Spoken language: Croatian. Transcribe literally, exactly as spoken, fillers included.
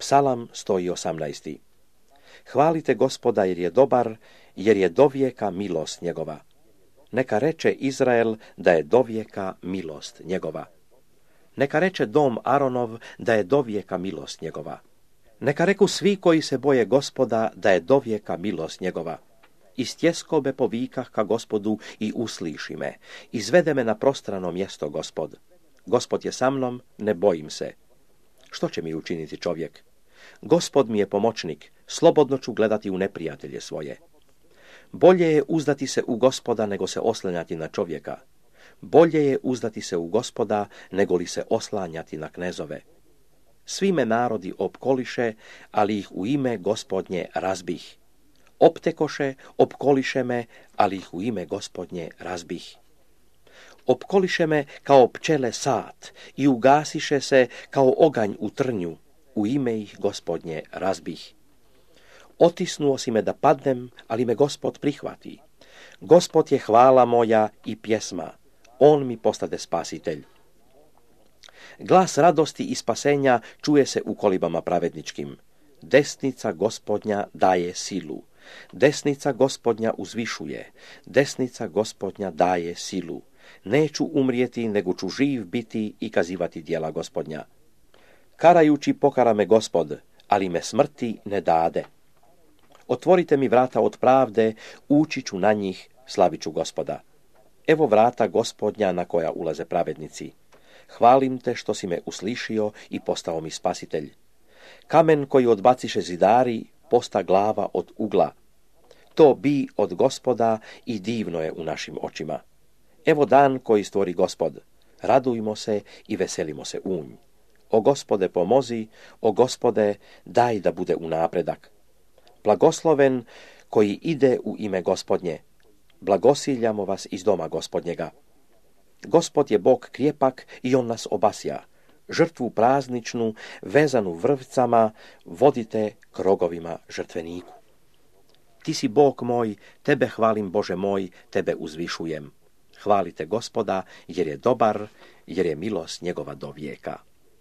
Psalam sto osamnaest. Hvalite Gospoda jer je dobar, jer je dovijeka milost njegova. Neka reče Izrael da je dovijeka milost njegova. Neka reče dom Aronov da je dovijeka milost njegova. Neka reku svi koji se boje Gospoda da je dovijeka milost njegova. Iz tjeskobe povikah ka Gospodu i usliši me. Izvede me na prostrano mjesto Gospod. Gospod je sa mnom, ne bojim se. Što će mi učiniti čovjek? Gospod mi je pomoćnik, slobodno ću gledati u neprijatelje svoje. Bolje je uzdati se u Gospoda nego se oslanjati na čovjeka. Bolje je uzdati se u Gospoda nego li se oslanjati na knezove. Svi me narodi opkoliše, ali ih u ime Gospodnje razbih. Optekoše, opkoliše me, ali ih u ime Gospodnje razbih. Opkoliše me kao pčele sat i ugasiše se kao oganj u trnju, u ime ih Gospodnje razbih. Otisnuo si me da padnem, ali me Gospod prihvati. Gospod je hvala moja i pjesma, on mi postade spasitelj. Glas radosti i spasenja čuje se u kolibama pravedničkim. Desnica Gospodnja daje silu. Desnica Gospodnja uzvišuje. Desnica Gospodnja daje silu. Neću umrijeti, nego ću živ biti i kazivati djela Gospodnja. Karajući pokara me Gospod, ali me smrti ne dade. Otvorite mi vrata od pravde, ući ću na njih, slavit ću Gospoda. Evo vrata Gospodnja na koja ulaze pravednici. Hvalim te što si me uslišio i postao mi spasitelj. Kamen koji odbaciše zidari, posta glava od ugla. To bi od Gospoda i divno je u našim očima. Evo dan koji stvori Gospod. Radujmo se i veselimo se u nj. O Gospode pomozi, o Gospode daj da bude u napredak. Blagosloven koji ide u ime Gospodnje. Blagosiljamo vas iz doma Gospodnjega. Gospod je Bog krijepak i on nas obasja. Žrtvu prazničnu, vezanu vrvcama, vodite k rogovima žrtveniku. Ti si Bog moj, tebe hvalim Bože moj, tebe uzvišujem. Hvalite Gospoda jer je dobar, jer je milost njegova do vijeka.